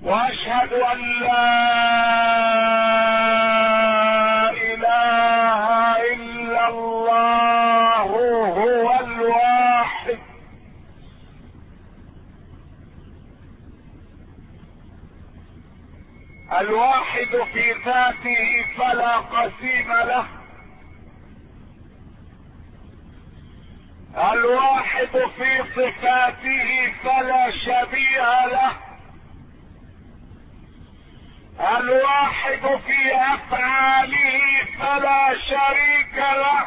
واشهد ان لا اله الا الله هو الواحد الواحد في ذاته فلا قسيم له، الواحد في صفاته فلا شبيه له، الواحد في افعاله فلا شريك له.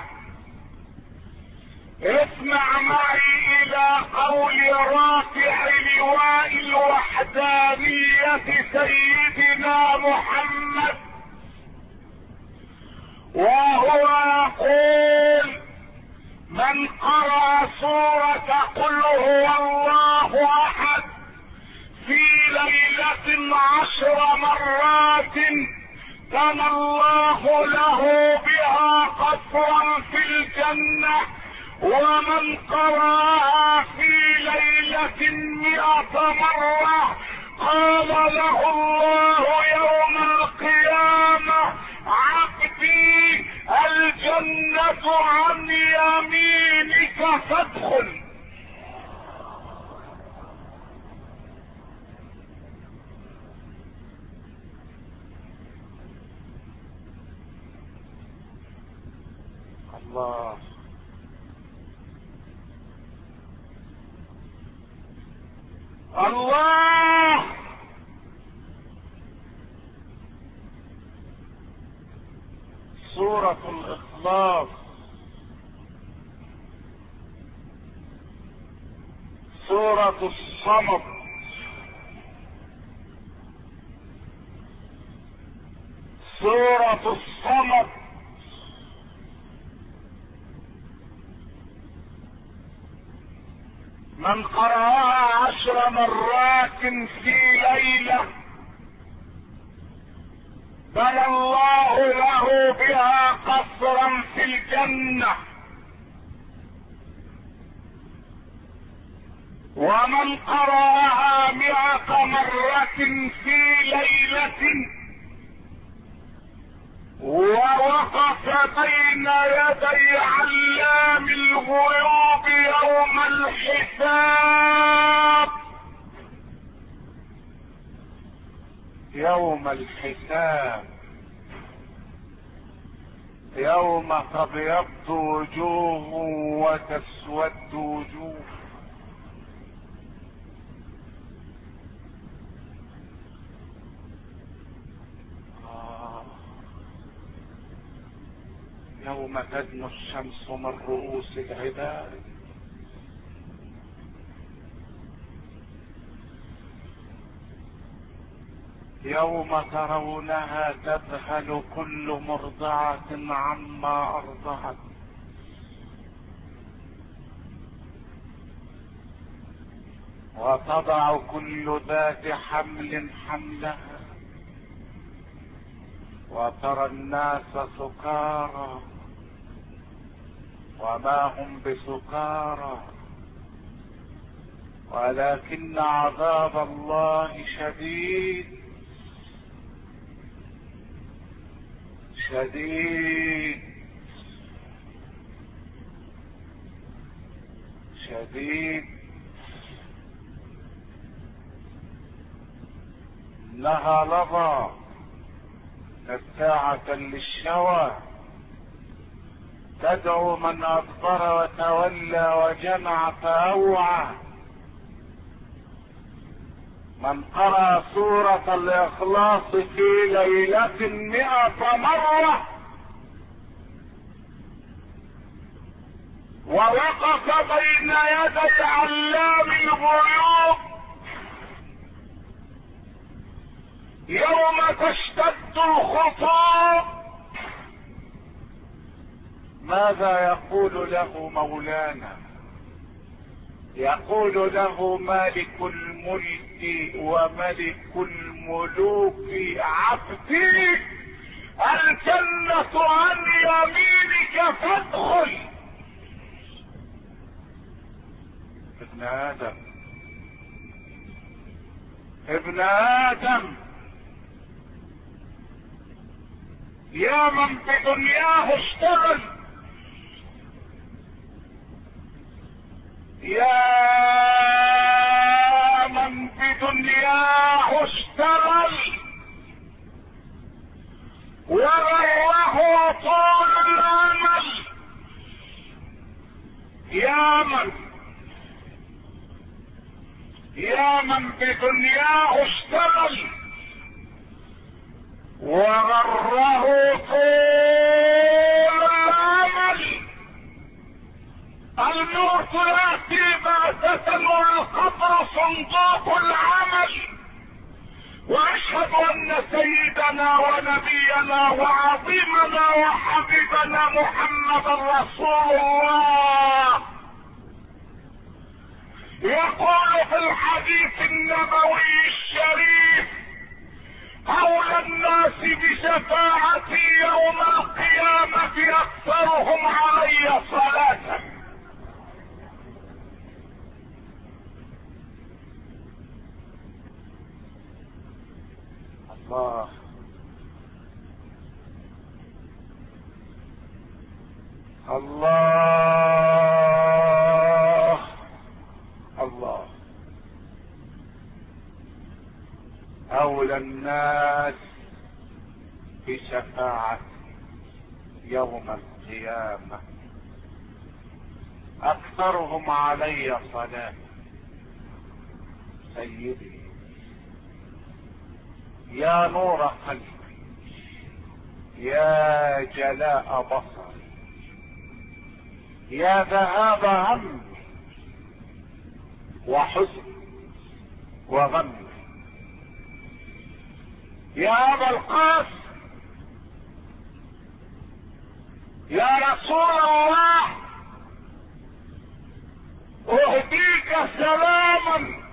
اسمع معي الى قول رافع لواء الوحدانية سيدنا محمد، وهو يقول: من قرأ سورة قل هو الله احد في ليلة 10 مرات بنى الله له بها قصرا في الجنة، ومن قرأها في ليلة 100 مرة قال له الله يوم القيامة: عبدي الجنة عن يمينك فادخل. الله الله سورة الإخلاص، سورة الصمد، سورة الصمد. من قرأها 10 مرات في ليلة بنى الله له بها قصرا في الجنة، ومن قرأها 100 مرة في ليلة ووقف بين يدي علام الغيوب يوم الحساب، يوم الحساب، يوم تبيض وجوه وتسود وجوه. يوم تدنو الشمس من رؤوس العباد، يوم ترونها تذهل كل مرضعة عما أرضعت، وتضع كل ذات حمل حملها، وترى الناس سكارى وما هم بسكارى ولكن عذاب الله شديد شديد شديد. انها لظى نزاعة للشوى، تدعو من أدبر وتولى وجمع فأوعى. من قرأ سورة الإخلاص في ليلة 100 مرة ووقف بين يدي علام الغيوب يوم تشتد الخطوب، ماذا يقول له مولانا؟ يقول له مالك الملك وملك الملوك: عبدي الجنة عن يمينك فادخل. ابن آدم ابن ادم يا من بدنياه اشتغل، يا من بدنياه اشتغل وغره طول الامل، يا من بدنياه اشتغل وغره طول الامل. الموت ياتي بغتة والقبر صندوق العمل. واشهد ان سيدنا ونبينا وعظيمنا وحبيبنا محمد رسول الله يقول في الحديث النبوي الشريف: اولى الناس بشفاعتي يوم القيامة اكثرهم علي صلاة. الله الله الله. اولى الناس بشفاعة يوم القيامة اكثرهم علي صلاة. سيدي يا نور قلبي، يا جلاء بصري، يا ذهاب همي وحزني وغمي، يا ابا القاسم، يا رسول الله، اهديك سلاما،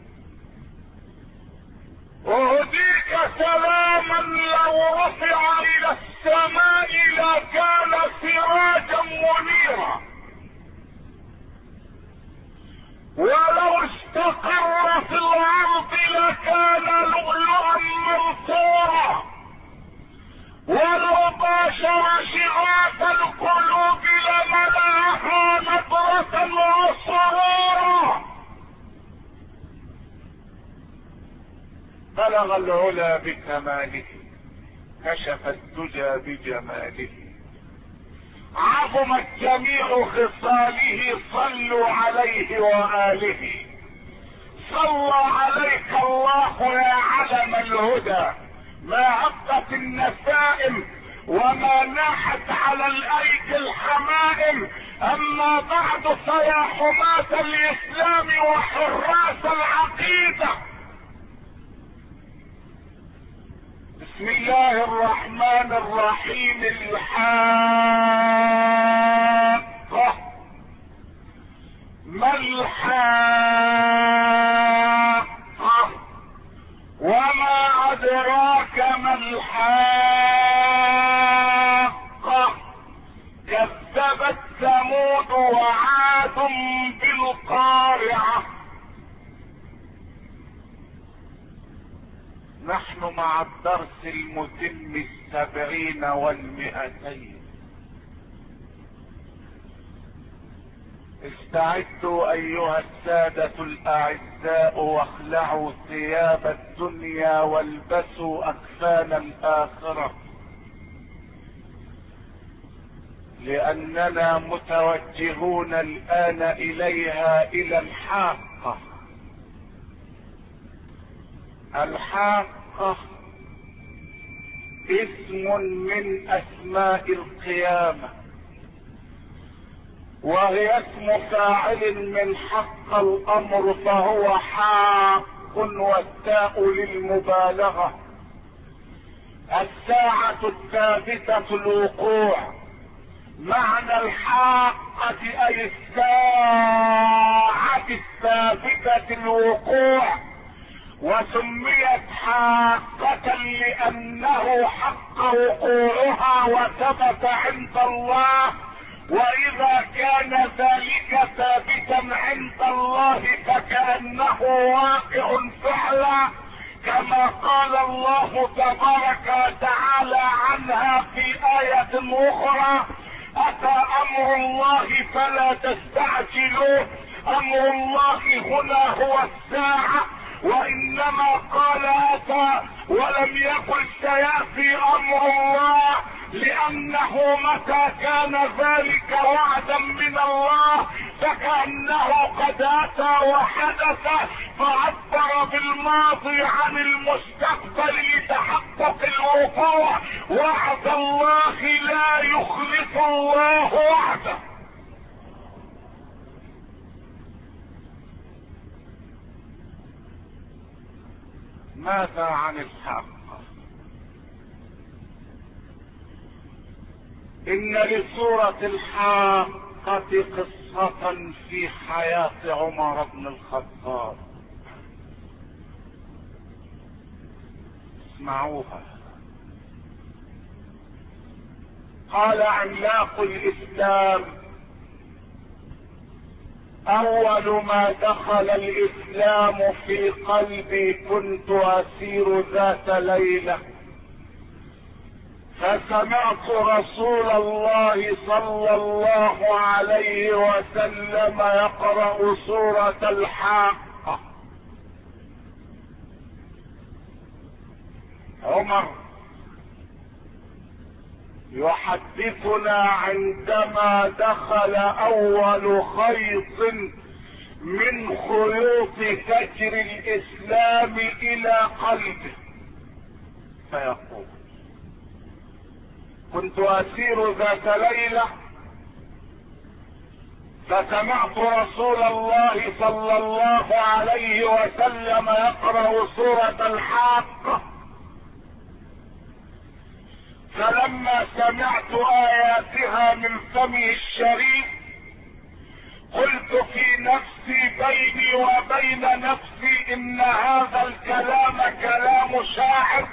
اهديك سلاما لو رفع الى السماء لكان سراجا منيرا، ولو استقر في الارض لكان لؤلؤا منثورا، ولو باشر شغاف القلوب لملأها نضرة وسرورا. بلغ العلا بكماله، كشف الدجى بجماله، عظمت جميع خصاله، صلوا عليه وآله. صلى عليك الله يا علم الهدى، ما هبت النسائم وما ناحت على الايدي الحمائم. اما بعد فيا حماة الاسلام وحراس العقيدة، بسم الله الرحمن الرحيم. الحاقة، ما الحاقة؟ وما ادراك ما الحاقة؟ كذبت ثمود وعاد بالقارعة. نحن مع الدرس المتم 70 و200. استعدوا ايها السادة الاعزاء واخلعوا ثياب الدنيا والبسوا اكفان الاخرة، لاننا متوجهون الان اليها، الى الحاقة. الحاقة اسم من اسماء القيامة، وهي اسم فاعل من حق الامر، فهو حاق والتاء للمبالغة. الساعة الثابتة الوقوع. معنى الحاقة اي الساعة الثابتة الوقوع، وسميت حاقة لانه حق وقوعها وثبت عند الله. واذا كان ذلك ثابتا عند الله فكأنه واقع فعلا، كما قال الله تبارك وتعالى عنها في آية أخرى: أتى أمر الله فلا تستعجلوه. أمر الله هنا هو الساعة، وإنما قال أتى ولم يقل سيأتي أمر الله، لأنه متى كان ذلك وعدا من الله فكأنه قد أتى وحدث، فعبر بالماضي عن المستقبل لتحقق الوقوع. وعد الله لا يخلف الله وعده. ماذا عن الحق؟ إن لسورة الحاقة قصة في حياة عمر بن الخطاب، اسمعوها. قال عملاق الإسلام: أول ما دخل الإسلام في قلبي كنت أسير ذات ليلة فسمعت رسول الله صلى الله عليه وسلم يقرأ سورة الحاقة. عمر يحدثنا عندما دخل أول خيط من خيوط فجر الإسلام إلى قلبه، فيقول: كنت أسير ذات ليلة فسمعت رسول الله صلى الله عليه وسلم يقرأ سورة الحاقة، فلما سمعت آياتها من فمه الشريف قلت في نفسي بيني وبين نفسي إن هذا الكلام كلام شاعر،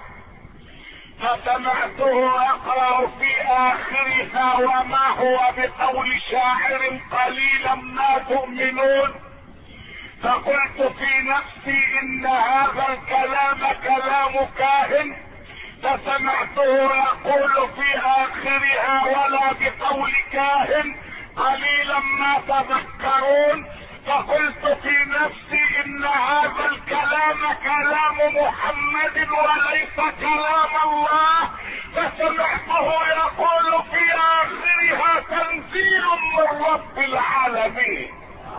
فسمعته يقرأ في آخرها: وما هو بقول شاعر قليلا ما تؤمنون. فقلت في نفسي إن هذا الكلام كلام كاهن، فسمعته يقول في آخرها: ولا بقول كاهن قليلا ما تذكرون. فقلت في نفسي إن هذا الكلام كلام محمد وليس كلام الله، فسمعته يقول في آخرها: تنزيل من رب العالمين.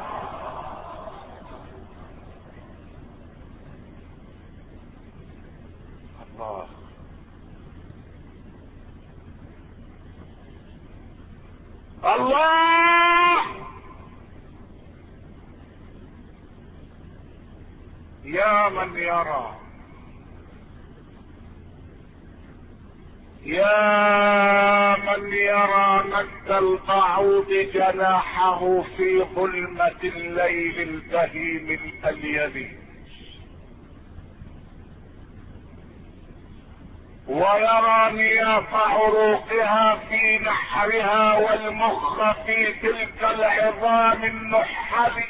الله الله. يا من يرى، يا من يرى مد البعوض جناحه في ظلمة الليل البهيم الأليل، ويرى نياف عروقها في نحرها والمخ في تلك العظام النحل،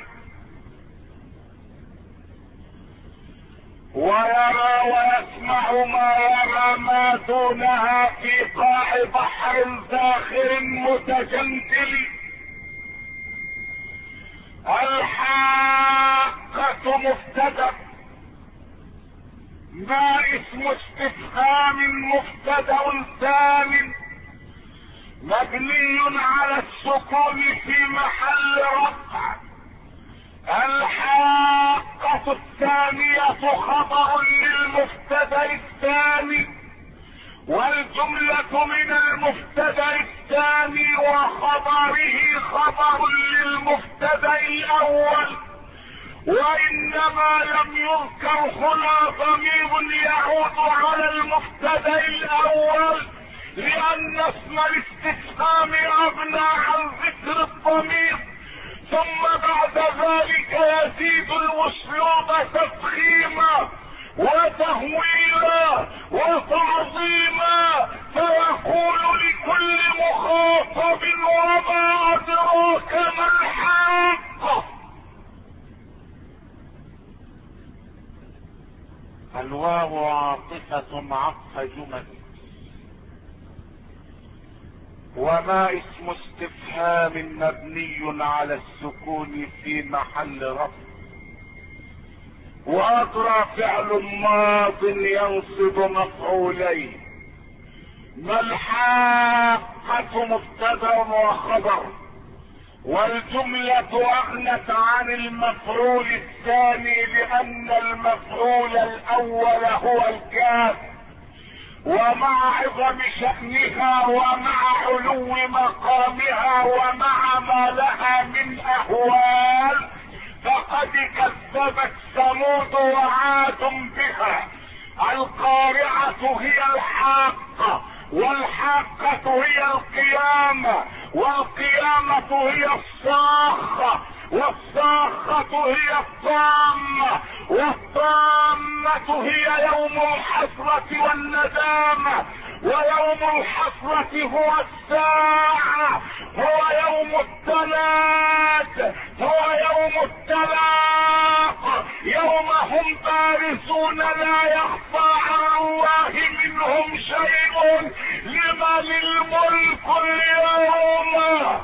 ويرى ويسمع ما يرى ما دونها في قاع بحر زاخر متجندل. الحاقة مبتدأ، ما اسم استفهام مبتدأ ثاني مبني على السكون في محل رفع. الحاقة الثانية خبر للمبتدأ الثاني، والجملة من المبتدأ الثاني وخبره خبر للمبتدأ الأول، وإنما لم يذكر هنا ضمير يعود على المبتدأ الأول، لأن اسم الاستفهام أبنى عن ذكر الضمير، ثم بعد ذلك يزيد الأسلوب تفخيما وتهويلا وتعظيما، فيقول لكل مخاطب: وما أدراك ما الحاقة. الواقع عاطفة عطف جمل. وما اسم استفهام مبني على السكون في محل رفع. واطرى فعل ماض ينصب مفعولين. ما الحاقة مبتدأ وخبر، والجملة اغنت عن المفعول الثاني لان المفعول الاول هو الكاف، ومع عظم شأنها ومع علو مقامها ومع ما لها من اهوال فقد كذبت ثمود وعاد بها. القارعة هي الحاقة، والحاقة هي القيامة، والقيامة هي الصاخة، والصاخة هي الطامة، والطامة هي يوم الحسرة والندامة، ويوم الحسرة هو الساعة، هو يوم التلاق، هو يوم التلاق، يوم هم بارزون لا يخفى على الله منهم شيء. لمن الملك اليوم؟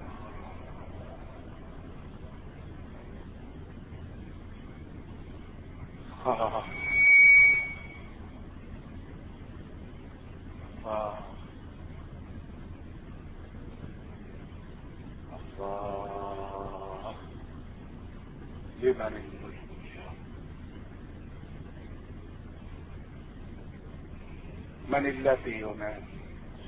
الله لمن الملك اليوم؟ من الذي ينادي؟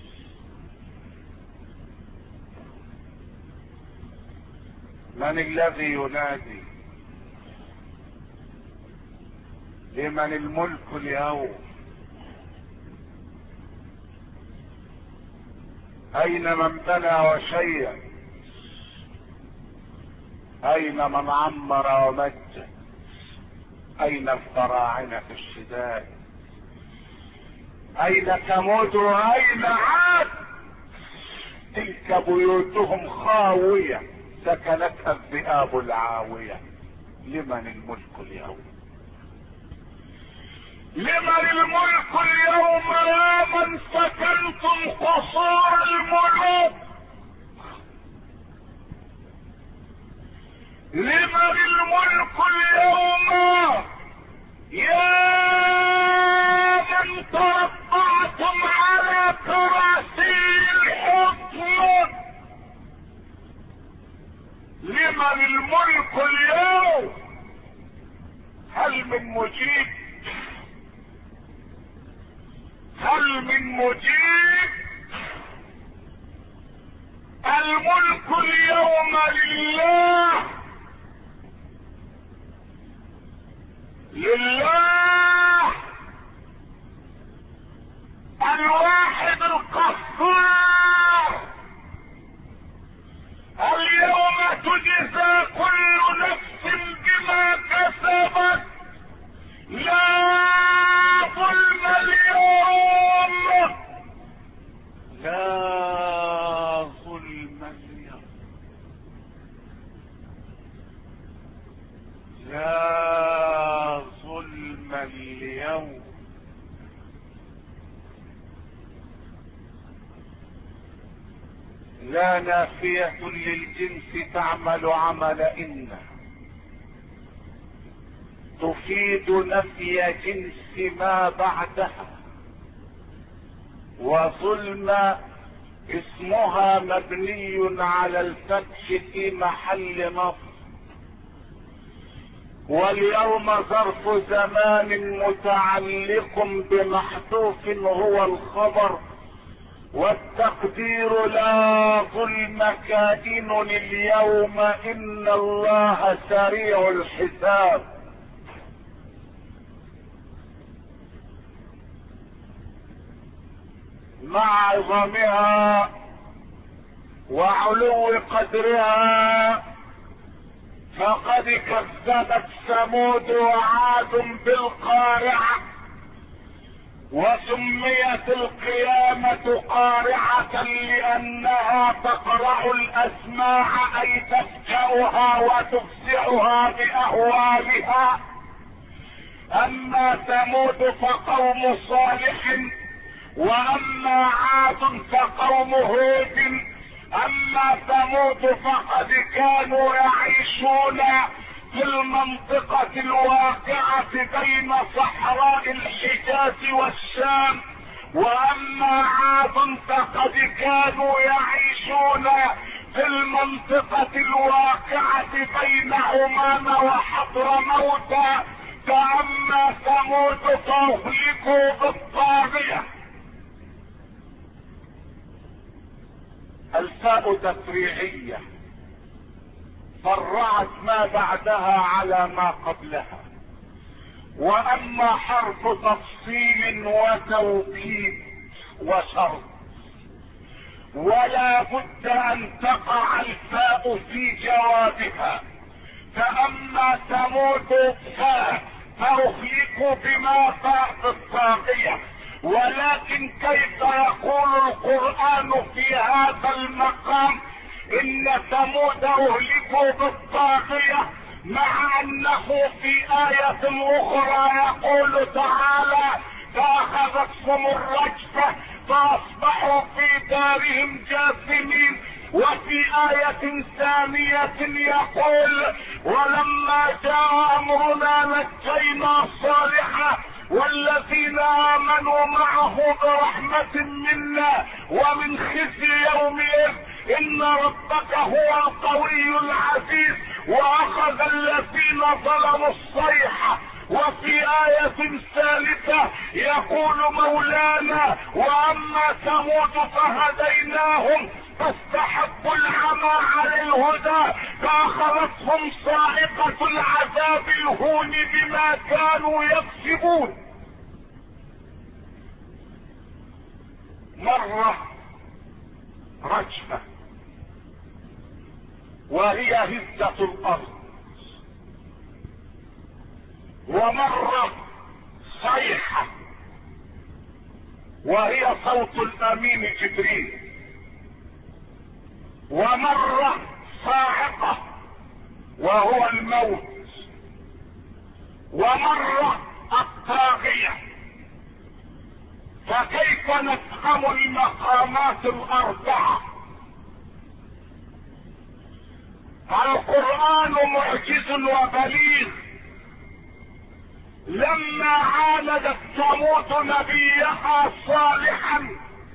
من الذي ينادي؟ لمن الملك اليوم؟ اين من بنى وشيد؟ اين من عمر ومجد؟ اين الفراعنة في الشدائد؟ اين ثمود واين عاد؟ تلك بيوتهم خاوية سكنتها الذئاب العاوية. لمن الملك اليوم؟ لمن الملك اليوم يا من سكنتم قصور الملوك؟ لمن الملك اليوم يا من تربعتم على كراسي الحكم؟ لمن الملك اليوم؟ هل من مجيب؟ هل من مجيب؟ الملك اليوم لله، لله الواحد القهار. اليوم تجزى كل نفس بما كسبت، لا ظلم اليوم، لا ظلم اليوم، لا ظلم اليوم. لا نافية للجنس تعمل عمل إن تفيد نفي جنس ما بعدها، وظلم اسمها مبني على الفتح في محل نصب، واليوم ظرف زمان متعلق بمحذوف هو الخبر، والتقدير لا ظلم كائن اليوم ان الله سريع الحساب. مع عظمها وعلو قدرها فقد كذبت ثمود وعاد بالقارعة، وسميت القيامة قارعة لأنها تقرع الأسماع أي تفجأها وتفزعها بأهوالها، اما ثمود فقوم صالح، واما عاد فقوم هود. اما ثمود فقد كانوا يعيشون في المنطقة الواقعة بين صحراء الحجاز والشام، واما عاد فقد كانوا يعيشون في المنطقة الواقعة بين عمان وحضرموت. فاما ثمود فاهلكوا بالطاغية. الفاء تفريعية فرعت ما بعدها على ما قبلها. واما حرف تفصيل وتوكيد وشرط، ولا بد ان تقع الفاء في جوابها. فاما ثمود فاهلكوا بما فاء الطاغية. ولكن كيف يقول القرآن في هذا المقام ان ثمود اهلكوا بالطاغية، مع انه في آية اخرى يقول تعالى فاخذتهم الرجفة فاصبحوا في دارهم جاثمين. وفي آية ثانية يقول ولما جاء امرنا نجينا صالحا والذين امنوا معه برحمة منا ومن خزي يومئذ ان ربك هو القوي العزيز واخذ الذين ظلموا الصيحة. وفي آية ثالثة يقول مولانا واما ثمود فهديناهم فاستحبوا العمى على الهدى فاخذتهم صاعقة العذاب الهون بما كانوا يكسبون. مرة رجفة وهي هزة الارض، ومرة صيحة وهي صوت الامين جبريل، ومرة صاعقة وهو الموت، ومرة الطاغية. فكيف نفهم المقامات الاربعة؟ القرآن معجز وبليغ. لما عاندت ثمود نبيها صالحا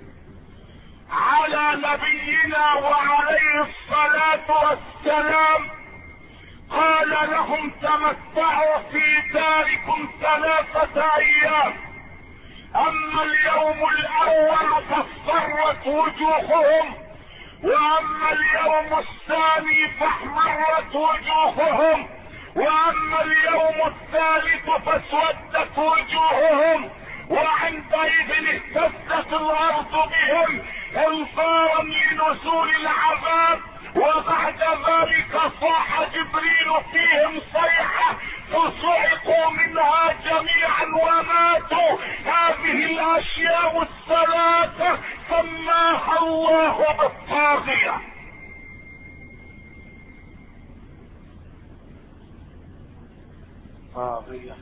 على نبينا وعليه الصلاة والسلام قال لهم تمتعوا في داركم 3 ايام. اما اليوم الاول فاصفرت وجوههم، واما اليوم الثاني فاحمرت وجوههم، واما اليوم الثالث فاسودت وجوههم. وعندئذ اهتزت الارض بهم انفارا لنزول العذاب. وبعد ذلك صاح جبريل فيهم صيحة فصعقوا منها جميعا وماتوا. هذه الاشياء الثلاثة سماها الله بالطاغية. طاغية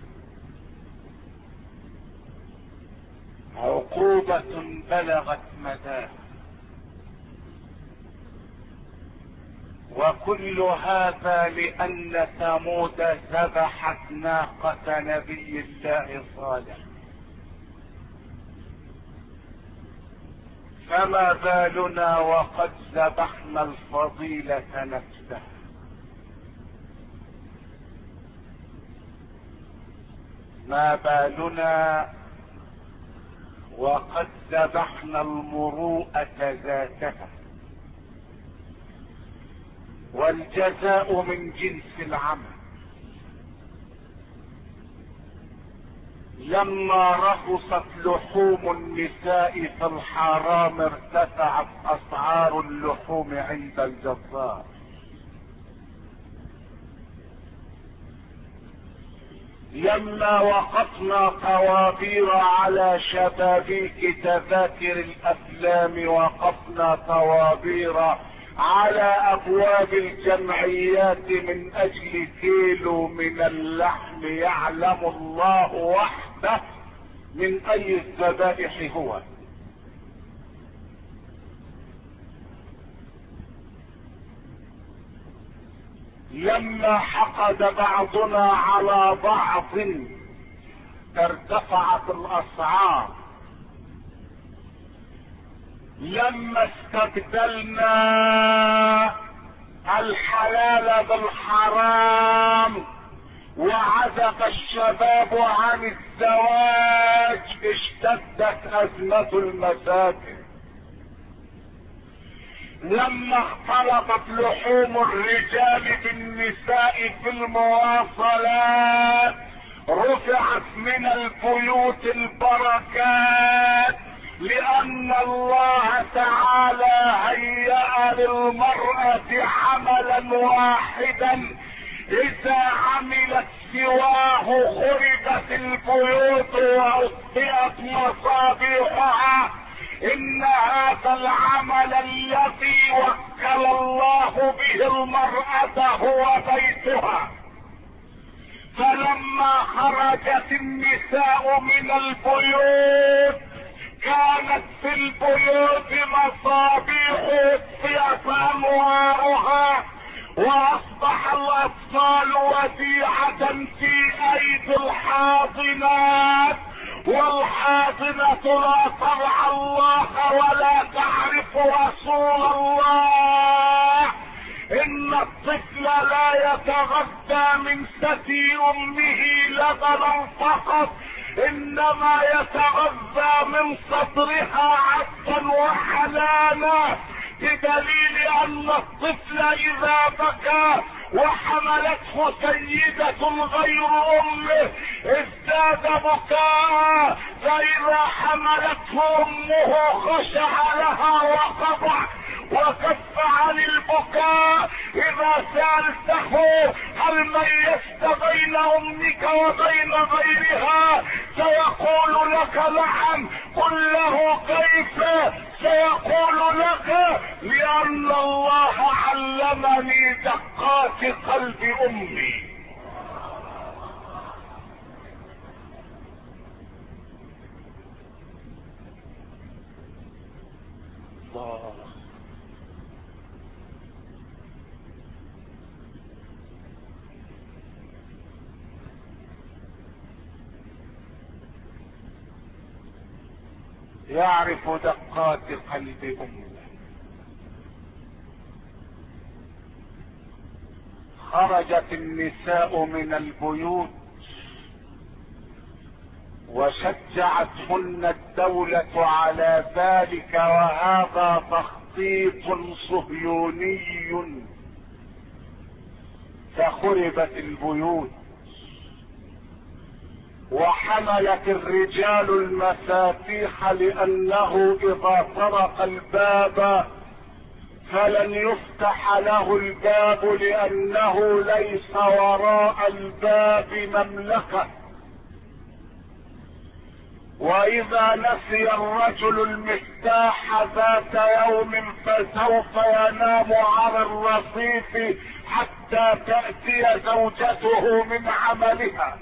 عقوبة بلغت مداها، وكل هذا لأن ثمود ذبحت ناقة نبي الله صالح. فما بالنا وقد ذبحنا الفضيلة نفسها؟ ما بالنا وقد ذبحنا المروءة ذاتها؟ والجزاء من جنس العمل. لما رخصت لحوم النساء في الحرام ارتفعت اسعار اللحوم عند الجزار. لما وقفنا طوابير على شبابيك تذاكر الافلام وقفنا طوابير على ابواب الجمعيات من اجل كيلو من اللحم يعلم الله وحده من اي الذبائح هو. لما حقد بعضنا على بعض ارتفعت الاسعار. لما استبدلنا الحلال بالحرام وعزف الشباب عن الزواج اشتدت ازمة المساكن. لما اختلطت لحوم الرجال بالنساء في المواصلات رفعت من البيوت البركات، لان الله تعالى هيأ للمرأة عملا واحدا اذا عملت سواه خربت البيوت واطفئت مصابيحها. ان هذا العمل الذي وكل الله به المرأة هو بيتها. فلما خرجت النساء من البيوت كانت في البيوت مصابيح اطفئت انوارها، واصبح الاطفال وديعة في ايدي الحاضنات، والحاضنة لا ترعى الله ولا تعرف رسول الله. ان الطفل لا يتغذى من ثدي امه لبنا فقط، انما يتغذى من صدرها عطفا وحنانا، بدليل ان الطفل اذا بكى وحملته سيدة غير امه ازداد بكاء، فاذا حملته امه خشع لها وخضع وكف عن البكاء. اذا سألته هل ميزت بين امك وبين غيرها سيقول لك نعم، قل له كيف سيقول لك لان الله علمني دقات قلب امي. الله يعرف دقات قلب امه. خرجت النساء من البيوت وشجعتهن الدولة على ذلك، وهذا تخطيط صهيوني، فخربت البيوت وحملت الرجال المفاتيح، لانه اذا طرق الباب فلن يفتح له الباب، لانه ليس وراء الباب مملكة. واذا نسي الرجل المفتاح ذات يوم فسوف ينام على الرصيف حتى تأتي زوجته من عملها.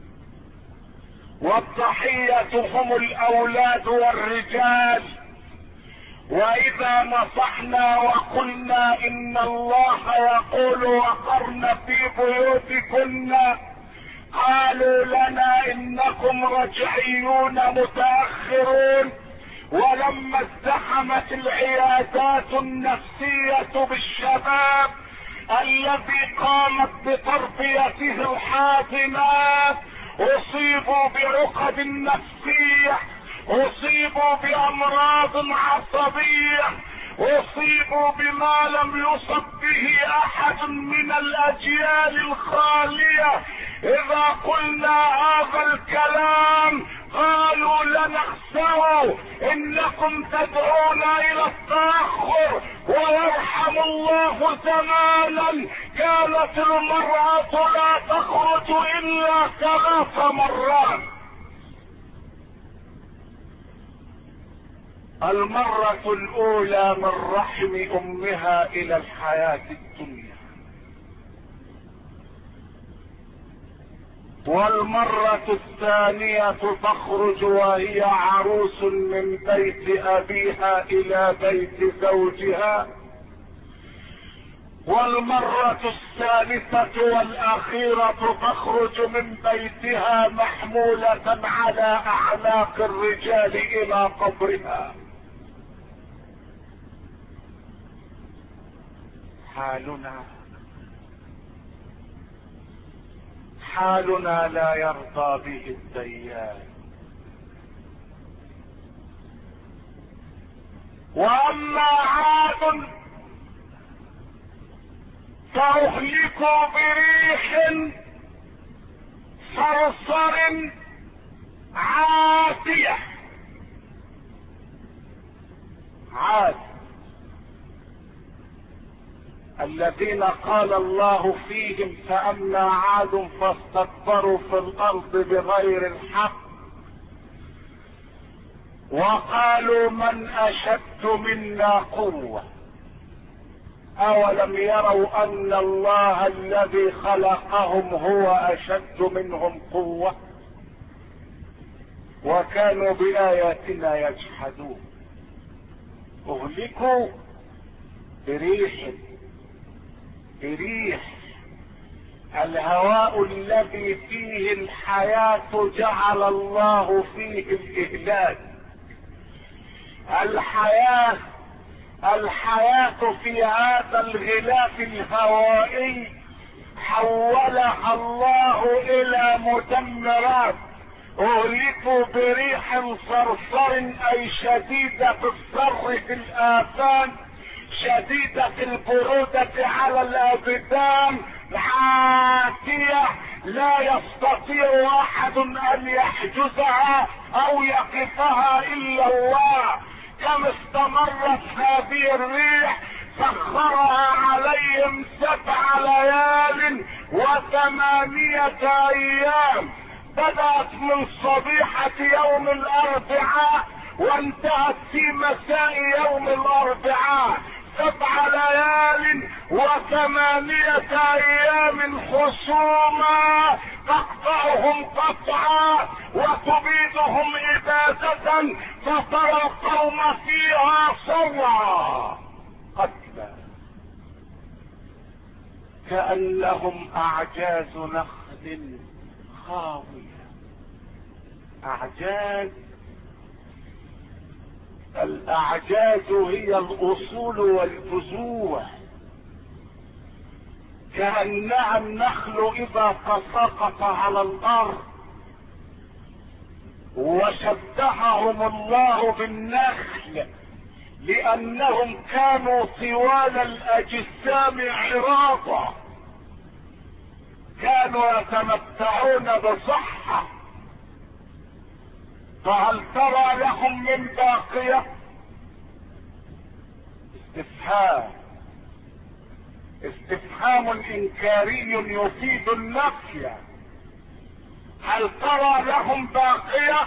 والضحية هم الاولاد والرجال. واذا نصحنا وقلنا ان الله يقول وقرن في بيوتكن قالوا لنا انكم رجعيون متاخرون. ولما ازدحمت العيادات النفسية بالشباب الذي قامت بتربيته الحاضنات اصيبوا بعقد نفسية، اصيبوا بامراض عصبية، اصيبوا بما لم يصب به احد من الاجيال الخالية. اذا قلنا هذا الكلام قالوا لنخسروا، انكم تدعون الى التاخر. ويرحم الله زمانا كانت المرأة لا تخرج الا 3 مرات. المرة الاولى من رحم امها الى الحياة الدنيا، والمرة الثانية تخرج وهي عروس من بيت ابيها الى بيت زوجها، والمرة الثالثة والاخيرة تخرج من بيتها محمولة على اعناق الرجال الى قبرها. حالنا لا يرضى به الديان. واما عاد فاهلكوا بريح صرصر عاتية. عاد الذين قال الله فيهم فأما عاد فاستكبروا في الأرض بغير الحق وقالوا من أشد منا قوة أولم يروا أن الله الذي خلقهم هو أشد منهم قوة وكانوا بآياتنا يجحدون. أهلكوا بريح الهواء الذي فيه الحياة جعل الله فيه الإهلاك. الحياة في هذا الغلاف الهوائي حولها الله إلى مدمرات. أهلكوا بريح صرصر أي شديدة الصر في الآذان، شديدة البرودة على الأبدان، عاتية لا يستطيع أحد أن يحجزها أو يقفها إلا الله. كم استمرت هذه الريح؟ سخرها عليهم 7 ليال و8 أيام، بدأت من صبيحة يوم الأربعاء وانتهت في مساء يوم الأربعاء. 7 ليال و8 أيام خصوما تقطعهم قطعا وتبيدهم إبادة، فترى القوم فيها صرعا قتلا كأنهم أعجاز نخل خاوية. الأعجاز هي الأصول والجذوع، كأنها النخل إذا تساقط على الأرض. وشبههم الله بالنخل لأنهم كانوا طوال الأجسام عراضا، كانوا يتمتعون بصحة. فهل ترى لهم من باقية؟ استفهام انكاري يفيد النفي. هل ترى لهم باقية؟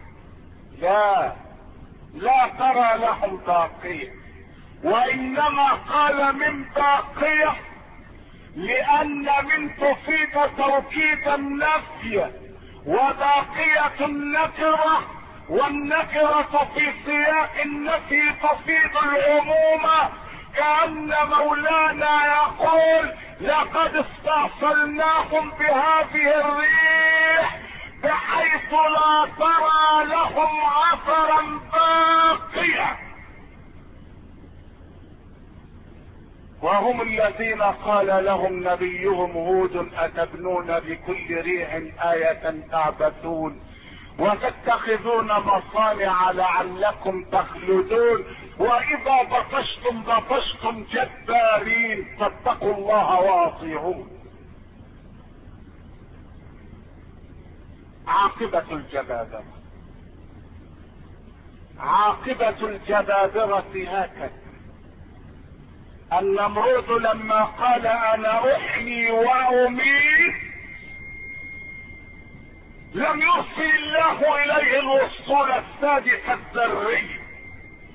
لا ترى لهم باقية، وانما قال من باقية لان من تفيد توكيد النفي، وباقية النكرة، والنكرة في سياق النفي تفيد العموم. كأن مولانا يقول لقد استأصلناهم بهذه الريح بحيث لا ترى لهم اثرا باقيا. وهم الذين قال لهم نبيهم هود أتبنون بكل ريح آية تعبثون وتتخذون مصانع لعلكم تخلدون وإذا بطشتم جبارين فاتقوا الله واطيعون. عاقبة الجبابرة هكذا. النمرود لما قال انا احيي واميت لم يرسل الله اليه الاسطول السادس الذري،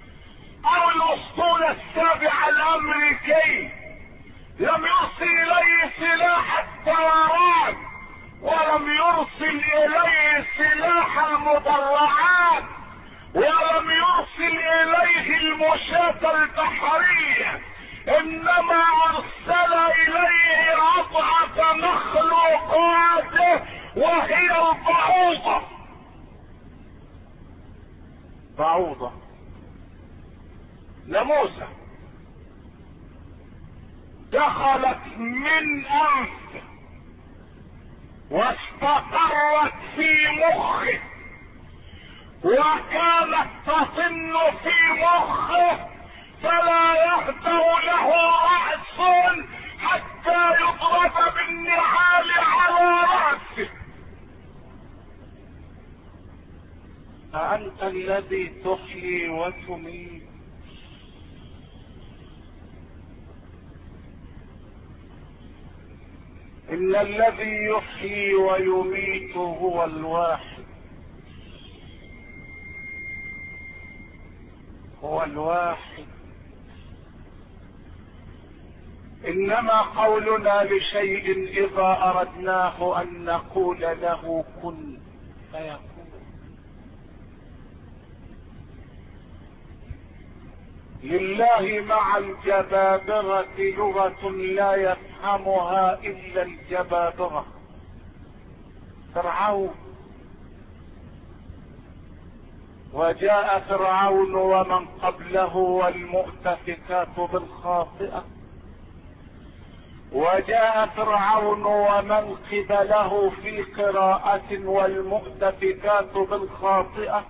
او الاسطول السابع الامريكي لم يرسل اليه سلاح الطيران، ولم يرسل اليه سلاح المدرعات، ولم يرسل اليه المشاة البحرية، انما ارسل اليه اضعف مخلوقاته وهي البعوضة. بعوضة ناموسة دخلت من انفه واستقرت في مخه، وكانت تطن في مخه، فلا يهدأ له رأس حتى يضرب بالنعال على رأسه. أأنت الذي تحيي وتميت؟ إن الذي يحيي ويميت هو الواحد، هو الواحد. إنما قولنا لشيء إذا أردناه أن نقول له كن فيكون. لله مع الجبابرة لغة لا يفهمها إلا الجبابرة. فرعون، وجاء فرعون ومن قبله والمؤتفكات بالخاطئة، وجاء فرعون ومن قبله في قراءة والمؤتفكات بالخاطئة.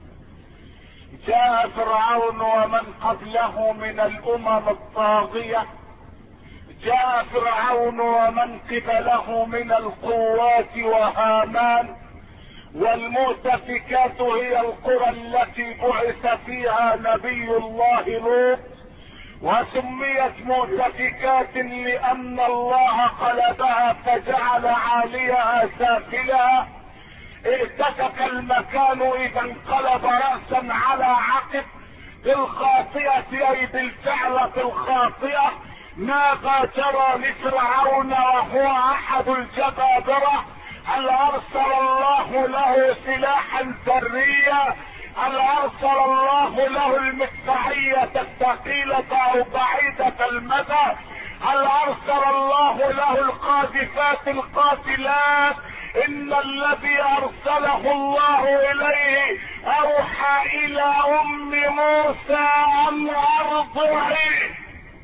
جاء فرعون ومن قبله من الامم الطاغية، جاء فرعون ومن قبله من القوات وهامان. والمؤتفكات هي القرى التي بعث فيها نبي الله لوط، وسميت مؤتفكات لان الله قلبها فجعل عاليها سافلها. ارتفق المكان اذا انقلب رأسا على عقب. بالخاطئة اي بالفعلة الخاطئة. ماذا جرى لفرعون وهو احد الجبابرة؟ هل ارسل الله له سلاحا بريا؟ هل ارسل الله له المدفعية الثقيلة او بعيدة المدى؟ هل ارسل الله له القاذفات القاتلات؟ ان الذي ارسله الله اليه اوحى الى ام موسى ان ارضعيه.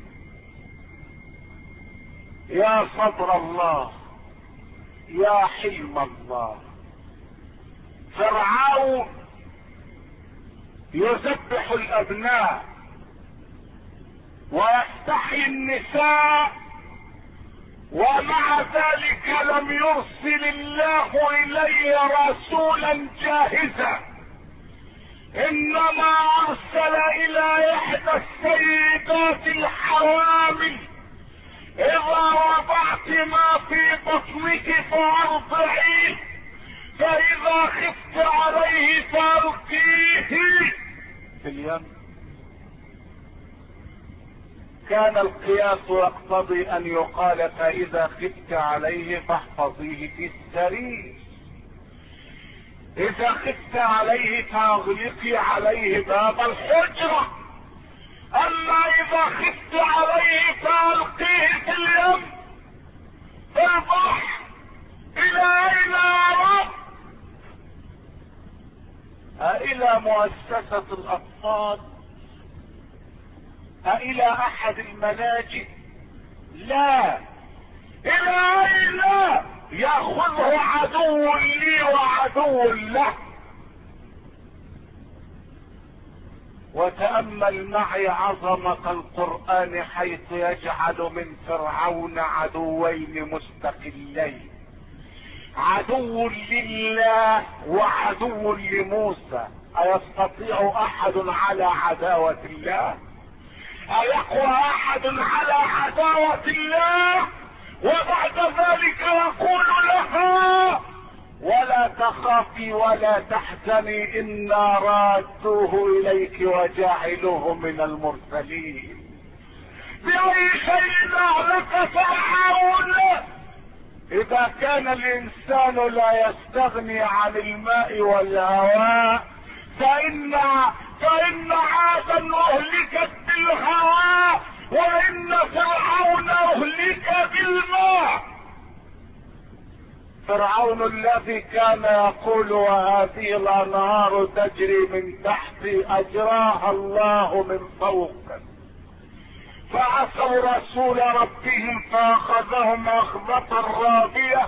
يا صبر الله، يا حلم الله. فرعون يذبح الابناء ويستحيي النساء، ومع ذلك لم يرسل الله اليه رسولا جاهزا، انما ارسل الى احدى السيدات الحوامل: اذا وضعت ما في بطنك فارضعيه، فاذا خفت عليه فالقيه في اليم. كان القياس يقتضي ان يقال: فاذا خفت عليه فاحفظيه في السرير، اذا خفت عليه فاغلقي عليه باب الحجرة، اما اذا خفت عليه فالقيه في اليم في البحر. الى اين يا رب؟ الى مؤسسة الاطفال؟ الى احد الملاجئ؟ لا. الى اين؟ ياخذه عدو لي وعدو له. وتأمل معي عظمة القرآن حيث يجعل من فرعون عدوين مستقلين: عدو لله وعدو لموسى. أيستطيع أحد على عداوة الله؟ أيقوى أحد على عداوة الله؟ وبعد ذلك يقول لها: ولا تخافي ولا تحزني إنا رادوه إليك وجاعلوه من المرسلين. بأي شيء أهلك فرعون؟ إذا كان الإنسان لا يستغني عن الماء والهواء فإن عادا أهلكت بالهواء، وإن فرعون أهلك بالماء. فرعون الذي كان يقول وهذه الأنهار تجري من تحتي أجراها الله من فوق، فعصوا رسول ربهم فأخذهم أخذة رابية،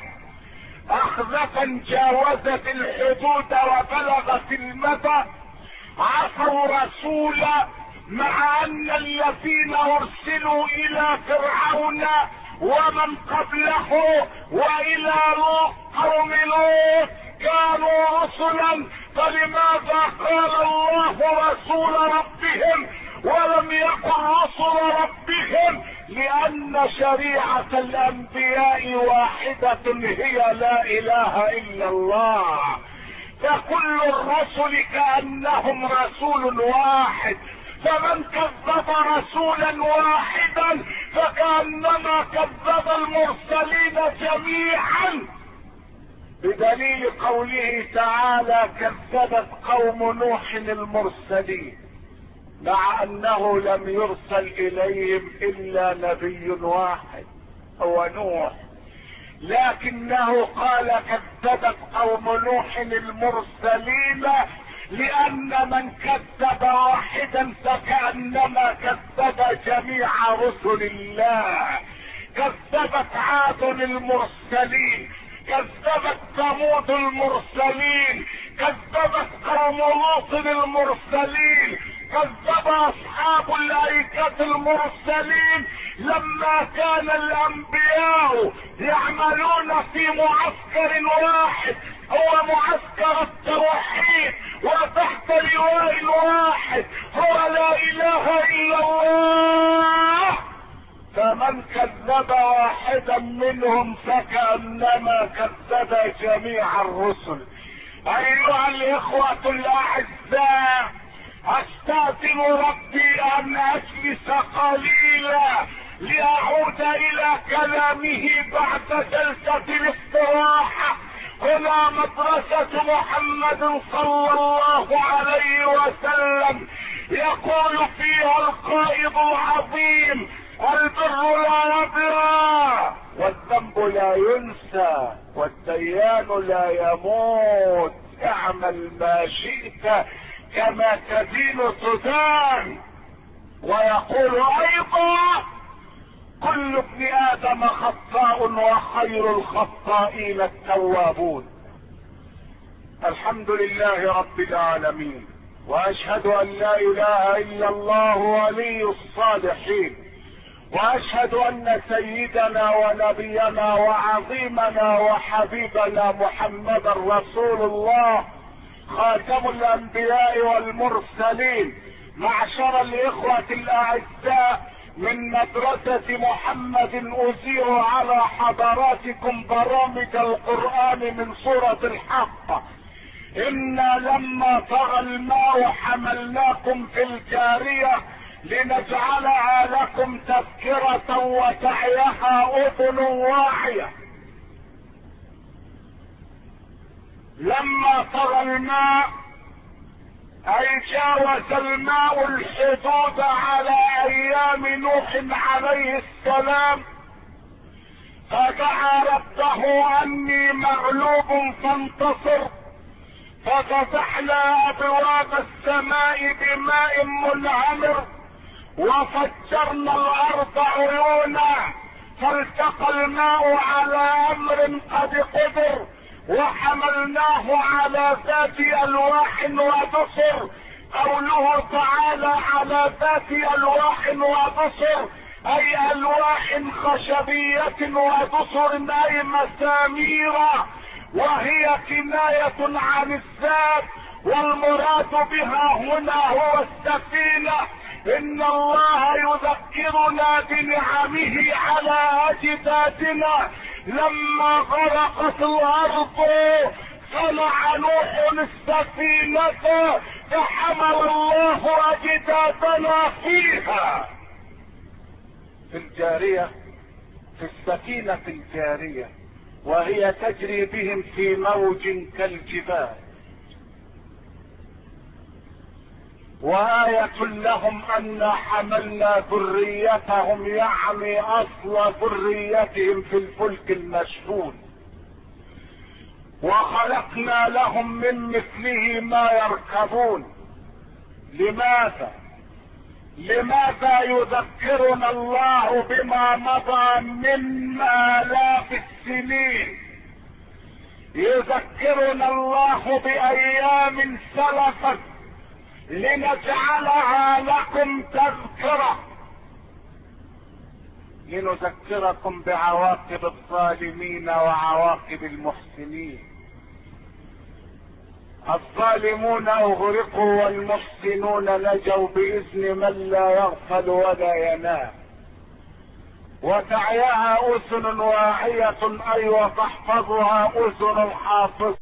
أخذة جاوزت الحدود وبلغت المدى. عصوا رسول مع أن الذين أرسلوا إلى فرعون ومن قبله وإلى قوم لوط كانوا رسلا، فلماذا قال الله رسول ربهم ولم يقل رسل ربهم؟ لأن شريعة الأنبياء واحدة هي لا إله إلا الله، فكل الرسل كأنهم رسول واحد، فمن كذب رسولا واحدا فكأنما كذب المرسلين جميعا، بدليل قوله تعالى كذبت قوم نوح المرسلين، مع انه لم يرسل اليهم الا نبي واحد هو نوح، لكنه قال كذبت قوم نوح المرسلين لان من كذب واحدا فكأنما كذب جميع رسل الله. كذبت عاد المرسلين، كذبت ثمود المرسلين، كذبت قوم لوط المرسلين، كذب اصحاب الايكة المرسلين. لما كان الانبياء يعملون في معسكر واحد هو معسكر التوحيد، وتحت لواء واحد هو لا اله الا الله، فمن كذب واحدا منهم فكأنما كذب جميع الرسل. ايها الاخوة الاعزاء، استاذن ربي ان اجلس قليلا لاعود الى كلامه بعد جلسة الاستراحة. هنا مدرسة محمد صلى الله عليه وسلم يقول فيها القائد العظيم: البر لا يبرى، والذنب لا ينسى، والديان لا يموت، اعمل ما شئت كما تدين تدان. ويقول ايضا: كل ابن ادم خطاء وخير الخطائين التوابون. الحمد لله رب العالمين، واشهد ان لا اله الا الله ولي الصالحين، واشهد ان سيدنا ونبينا وعظيمنا وحبيبنا محمدا رسول الله خاتم الانبياء والمرسلين. معشر الاخوة الاعزاء، من مدرسة محمد أذيع على حضراتكم برامج القرآن من سورة الحق. إنا لما طغى الماء حملناكم في الجارية لنجعلها لكم تذكرة وتعيها أذن واعية. لما طغى الماء اي جاوز الماء الحدود على ايام نوح عليه السلام، فدعا ربه اني مغلوب فانتصر، ففتحنا ابواب السماء بماء منهمر وفجرنا الارض عيونا، فالتقى الماء على امر قد قدر، وحملناه على ذات الواح ودسر. قوله تعالى على ذات الواح ودسر اي الواح خشبية ودسر اي مسامير، وهي كناية عن الذات، والمراد بها هنا هو السفينة. ان الله يذكرنا بنعمه على اجدادنا لما غرقت الارض صنع نوح السفينة فحمل الله اجدادنا فيها، في الجارية، في السفينة الجارية، وهي تجري بهم في موج كالجبال. وآية لهم أن حملنا ذريتهم، يعني أصل ذريتهم، في الفلك المشحون، وخلقنا لهم من مثله ما يركبون. لماذا يذكرنا الله بما مضى من آلاف السنين؟ يذكرنا الله بأيام سلفت لنجعلها لكم تذكرة، لنذكركم بعواقب الظالمين وعواقب المحسنين. الظالمون اغرقوا والمحسنون نجوا بإذن من لا يغفل ولا ينام. وتعيها أذن واعية، أي وتحفظها أذن حافظ.